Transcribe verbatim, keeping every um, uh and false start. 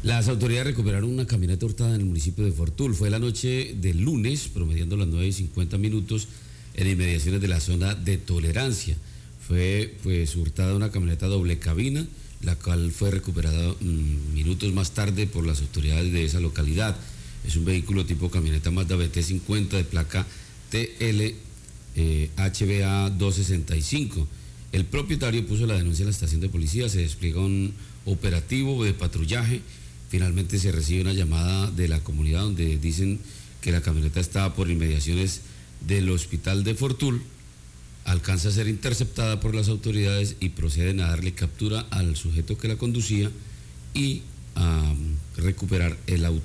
Las autoridades recuperaron una camioneta hurtada en el municipio de Fortul. Fue la noche del lunes, promediando las nueve y cincuenta minutos, en inmediaciones de la zona de Tolerancia. Fue pues hurtada una camioneta doble cabina, la cual fue recuperada mmm, minutos más tarde por las autoridades de esa localidad. Es un vehículo tipo camioneta Mazda B T cincuenta de placa T L eh, H B A doscientos sesenta y cinco. El propietario puso la denuncia en la estación de policía, se despliega un operativo de patrullaje. Finalmente se recibe una llamada de la comunidad donde dicen que la camioneta estaba por inmediaciones del hospital de Fortul, alcanza a ser interceptada por las autoridades y proceden a darle captura al sujeto que la conducía y a recuperar el auto.